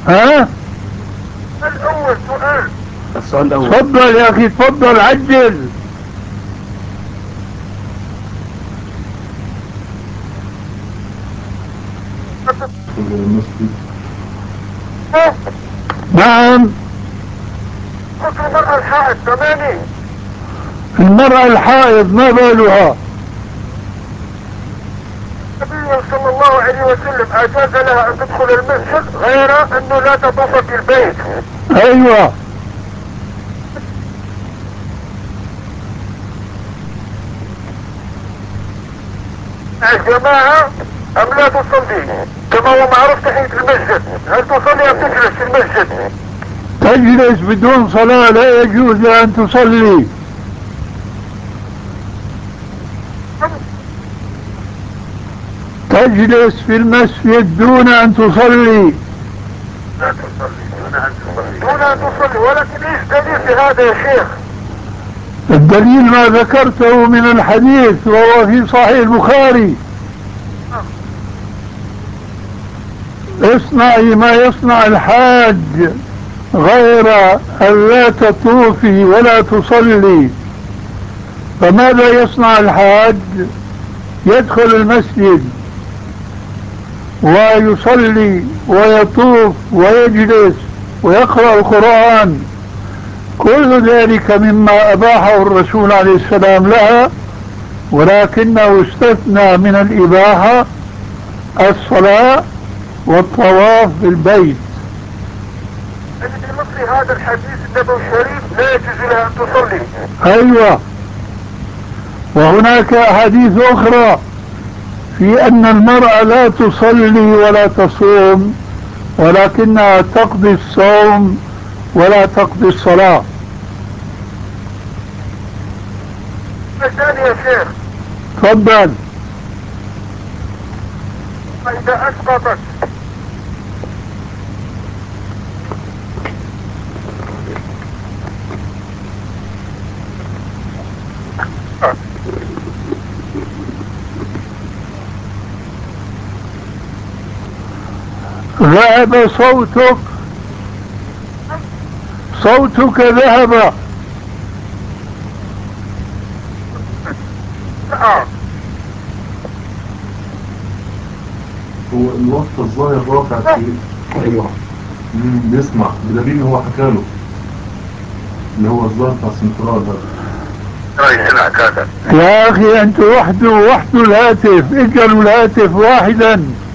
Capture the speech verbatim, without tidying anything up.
ها؟ الأول سؤال. السؤال الأول. تفضل يا أخي، تفضل عجل. نعم. حكم المرأة الحائض ثمانية. المرأة الحائض ما بالها؟ النبي صلى الله عليه وسلم أجاز لها أن تدخل المسجد غير أنه لا تطوف في البيت. أيوة. مع الجماعة أم لا تصلي؟ كما هو معروف تحية المسجد، هل تصلي أم تجلس في المسجد؟ تجلس بدون صلاة، لا يجوز لها أن تصلي. تجلس في المسجد دون أن تصلي. لا تصلي دون أن تصلي دون أن تصلي ولكن إيش دليل في هذا يا شيخ؟ الدليل ما ذكرته من الحديث وهو في صحيح البخاري: اصنعي ما يصنع الحاج غير أن لا تطوفي ولا تصلي. فماذا يصنع الحاج؟ يدخل المسجد ويصلي ويطوف ويجلس ويقرأ القرآن، كل ذلك مما أباحه الرسول عليه السلام لها، ولكنه استثنى من الإباحة الصلاة والطواف بالبيت. يعني بمثل هذا الحديث النبوي الشريف لا يجوز لها أن تصلي. أيوة. وهناك أحاديث أخرى في أن المرأة لا تصلي ولا تصوم، ولكنها تقضي الصوم ولا تقضي الصلاة. الثاني يا شيخ، تفضل. فإذا أسقطت ذهب صوتك، صوتك ذهب. آه. هو الوقت الظاهر رافع في أيوة. مم، بيسمع بدليل هو حكاله اللي هو الظاهر بتاع السنترال ده. رأي سمعك هذا. يا أخي أنت وحده وحده الهاتف، اجعلوا الهاتف واحدا.